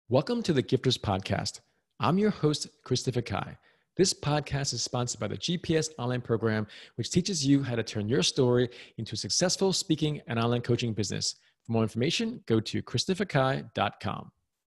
Welcome to the Gifters Podcast. I'm your host, Christopher Kai. This podcast is sponsored by the GPS Online Program, which teaches you how to turn your story into a successful speaking and online coaching business. For more information, go to christopherkai.com.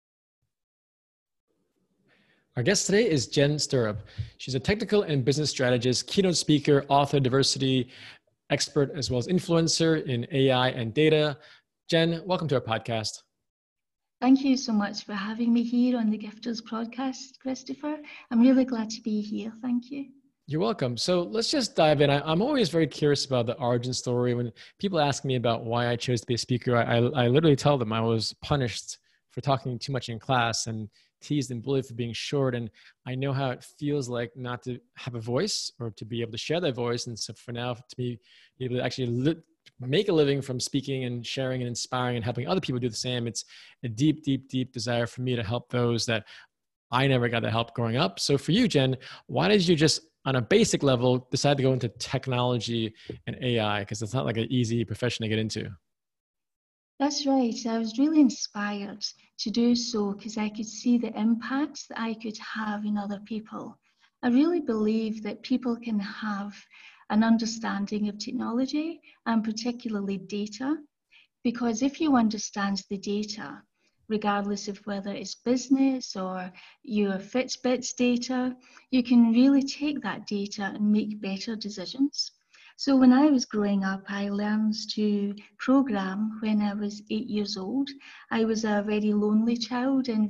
Our guest today is Jen Stirrup. She's a technical and business strategist, keynote speaker, author, diversity expert, as well as influencer in AI and data. Jen, welcome to our podcast. Thank you so much for having me here on the Gifters podcast, Christopher. I'm really glad to be here. Thank you. You're welcome. So let's just dive in. I'm always very curious about the origin story. When people ask me about why I chose to be a speaker, I literally tell them I was punished for talking too much in class and teased and bullied for being short. And I know how it feels like not to have a voice or to be able to share that voice. And so for now, to be able to actually make a living from speaking and sharing and inspiring and helping other people do the same, it's a deep, deep, deep desire for me to help those that I never got the help growing up. So for you, Jen, why did you just on a basic level decide to go into technology and AI? Because it's not like an easy profession to get into. That's right. I was really inspired to do so because I could see the impact that I could have in other people. I really believe that people can have an understanding of technology and particularly data, because if you understand the data, regardless of whether it's business or your Fitbit's data, you can really take that data and make better decisions. So when I was growing up, I learned to program when I was 8 years old. I was a very lonely child and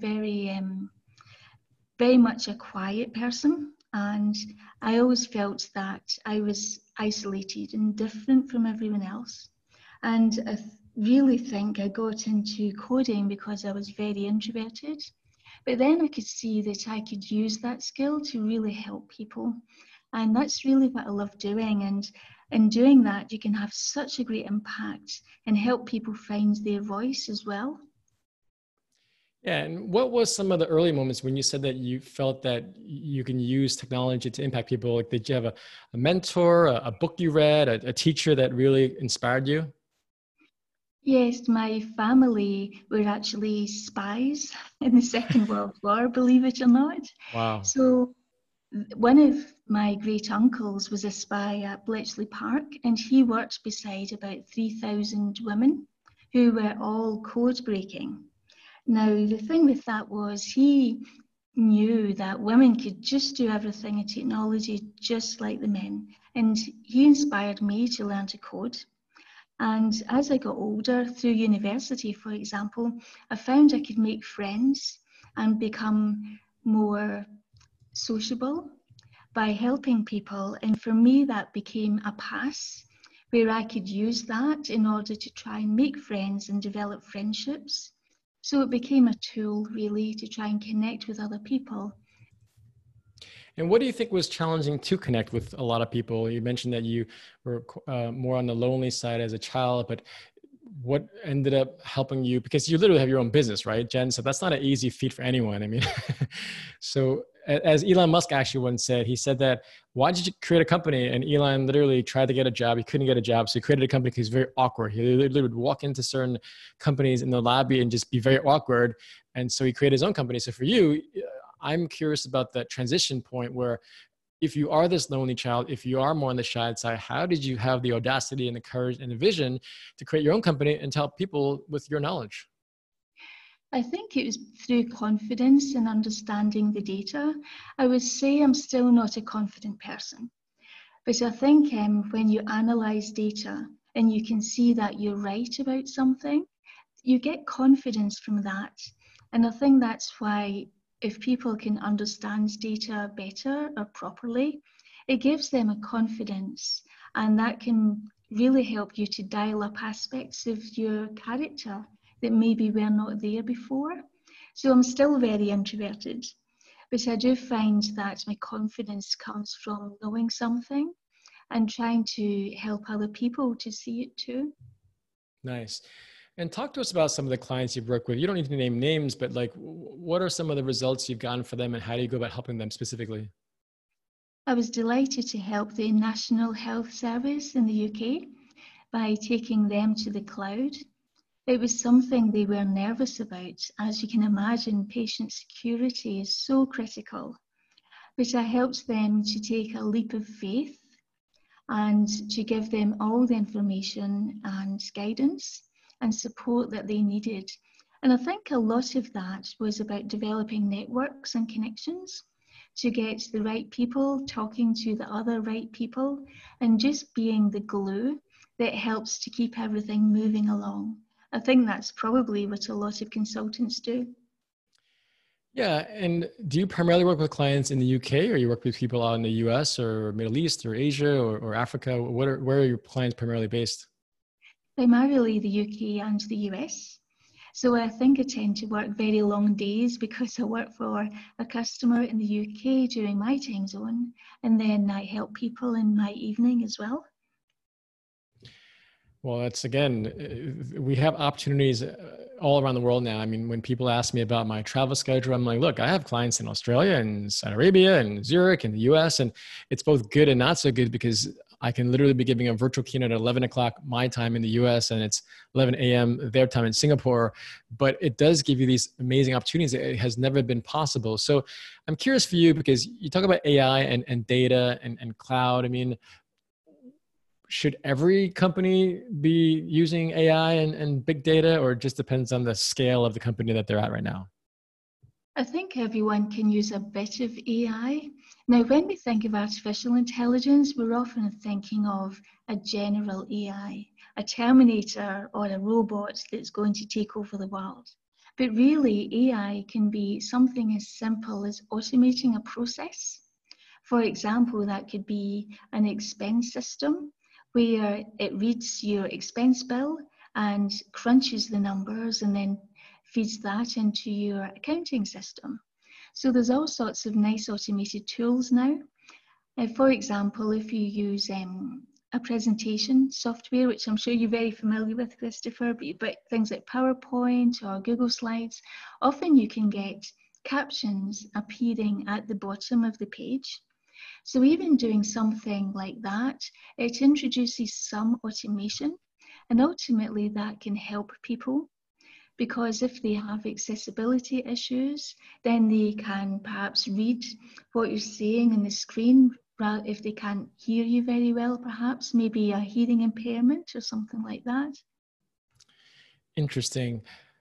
very much a quiet person. And I always felt that I was isolated and different from everyone else. And I really think I got into coding because I was very introverted. But then I could see that I could use that skill to really help people. And that's really what I love doing. And in doing that, you can have such a great impact and help people find their voice as well. Yeah, and what was some of the early moments when you said that you felt that you can use technology to impact people? Like, did you have a mentor, a book you read, a teacher that really inspired you? Yes, my family were actually spies in the Second World War, believe it or not. Wow. So one of my great uncles was a spy at Bletchley Park, and he worked beside about 3,000 women who were all code breaking. Now, the thing with that was he knew that women could just do everything in technology just like the men. And he inspired me to learn to code. And as I got older, through university, for example, I found I could make friends and become more sociable by helping people. And for me, that became a pass where I could use that in order to try and make friends and develop friendships. So it became a tool really to try and connect with other people. And what do you think was challenging to connect with a lot of people? You mentioned that you were more on the lonely side as a child, but what ended up helping you? Because you literally have your own business, right, Jen? So that's not an easy feat for anyone. I mean, so as Elon Musk actually once said, he said that, why did you create a company? And Elon literally tried to get a job. He couldn't get a job. So he created a company because he's very awkward. He literally would walk into certain companies in the lobby and just be very awkward. And so he created his own company. So for you, I'm curious about that transition point where if you are this lonely child, if you are more on the shy side, how did you have the audacity and the courage and the vision to create your own company and to help people with your knowledge? I think it was through confidence and understanding the data. I would say I'm still not a confident person, but I think when you analyze data and you can see that you're right about something, you get confidence from that. And I think that's why if people can understand data better or properly, it gives them a confidence, and that can really help you to dial up aspects of your character that maybe were not there before. So I'm still very introverted, but I do find that my confidence comes from knowing something and trying to help other people to see it too. Nice. And talk to us about some of the clients you've worked with. You don't need to name names, but like, what are some of the results you've gotten for them and how do you go about helping them specifically? I was delighted to help the National Health Service in the UK by taking them to the cloud. It was something they were nervous about. As you can imagine, patient security is so critical. But I helped them to take a leap of faith and to give them all the information and guidance and support that they needed. And I think a lot of that was about developing networks and connections to get the right people talking to the other right people and just being the glue that helps to keep everything moving along. I think that's probably what a lot of consultants do. Yeah. And do you primarily work with clients in the UK, or you work with people out in the US or Middle East or Asia or Africa? Where are your clients primarily based? Primarily the UK and the US. So I think I tend to work very long days because I work for a customer in the UK during my time zone, and then I help people in my evening as well. Well, that's again, we have opportunities all around the world now. I mean, when people ask me about my travel schedule, I'm like, look, I have clients in Australia and Saudi Arabia and Zurich and the US, and it's both good and not so good because I can literally be giving a virtual keynote at 11 o'clock my time in the US and it's 11 a.m. their time in Singapore. But it does give you these amazing opportunities. It has never been possible. So I'm curious for you because you talk about AI and data and cloud. I mean, should every company be using AI and big data, or it just depends on the scale of the company that they're at right now? I think everyone can use a bit of AI. Now, when we think of artificial intelligence, we're often thinking of a general AI, a Terminator or a robot that's going to take over the world. But really, AI can be something as simple as automating a process. For example, that could be an expense system where it reads your expense bill and crunches the numbers and then feeds that into your accounting system. So there's all sorts of nice automated tools now. For example, if you use a presentation software, which I'm sure you're very familiar with, Christopher, but things like PowerPoint or Google Slides, often you can get captions appearing at the bottom of the page. So even doing something like that, it introduces some automation, and ultimately that can help people, because if they have accessibility issues, then they can perhaps read what you're saying on the screen. If they can't hear you very well, perhaps maybe a hearing impairment or something like that. Interesting.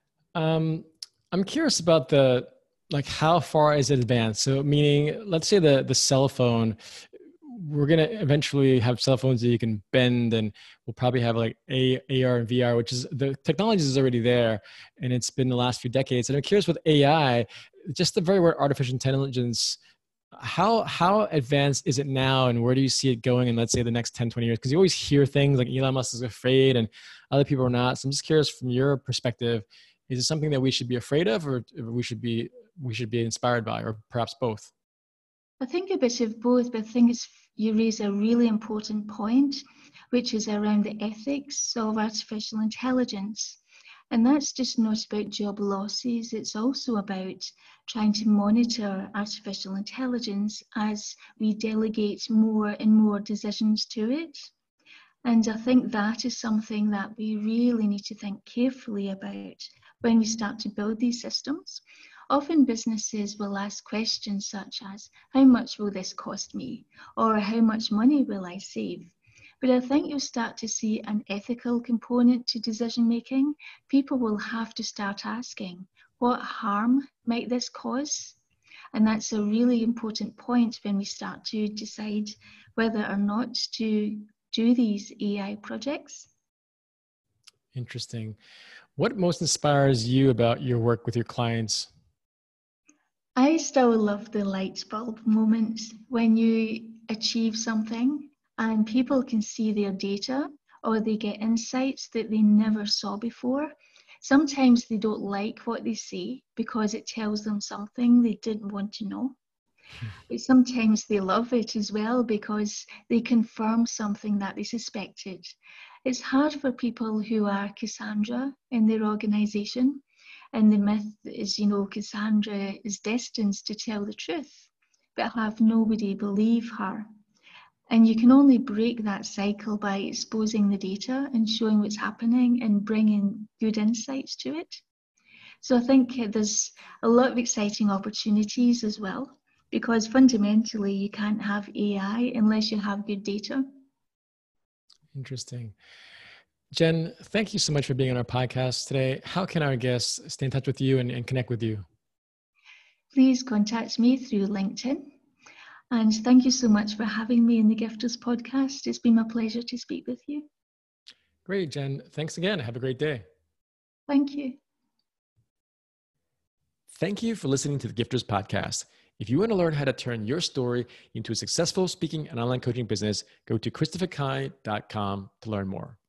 I'm curious about how far is it advanced? So meaning, let's say the cell phone, we're going to eventually have cell phones that you can bend, and we'll probably have like AR and VR, which is the technology is already there. And it's been the last few decades. And I'm curious with AI, just the very word artificial intelligence, how advanced is it now, and where do you see it going in, let's say, the next 10, 20 years? Because you always hear things like Elon Musk is afraid and other people are not. So I'm just curious from your perspective, is it something that we should be afraid of, or we should be inspired by, or perhaps both? I think a bit of both, but I think you raise a really important point, which is around the ethics of artificial intelligence. And that's just not about job losses, it's also about trying to monitor artificial intelligence as we delegate more and more decisions to it. And I think that is something that we really need to think carefully about when we start to build these systems. Often businesses will ask questions such as, how much will this cost me? Or how much money will I save? But I think you'll start to see an ethical component to decision making. People will have to start asking, what harm might this cause? And that's a really important point when we start to decide whether or not to do these AI projects. Interesting. What most inspires you about your work with your clients? I still love the light bulb moments when you achieve something and people can see their data or they get insights that they never saw before. Sometimes they don't like what they see because it tells them something they didn't want to know. But sometimes they love it as well because they confirm something that they suspected. It's hard for people who are Cassandra in their organization. And the myth is, Cassandra is destined to tell the truth, but have nobody believe her. And you can only break that cycle by exposing the data and showing what's happening and bringing good insights to it. So I think there's a lot of exciting opportunities as well, because fundamentally you can't have AI unless you have good data. Interesting. Jen, thank you so much for being on our podcast today. How can our guests stay in touch with you and connect with you? Please contact me through LinkedIn. And thank you so much for having me in the Gifters podcast. It's been my pleasure to speak with you. Great, Jen. Thanks again. Have a great day. Thank you. Thank you for listening to the Gifters podcast. If you want to learn how to turn your story into a successful speaking and online coaching business, go to christopherkai.com to learn more.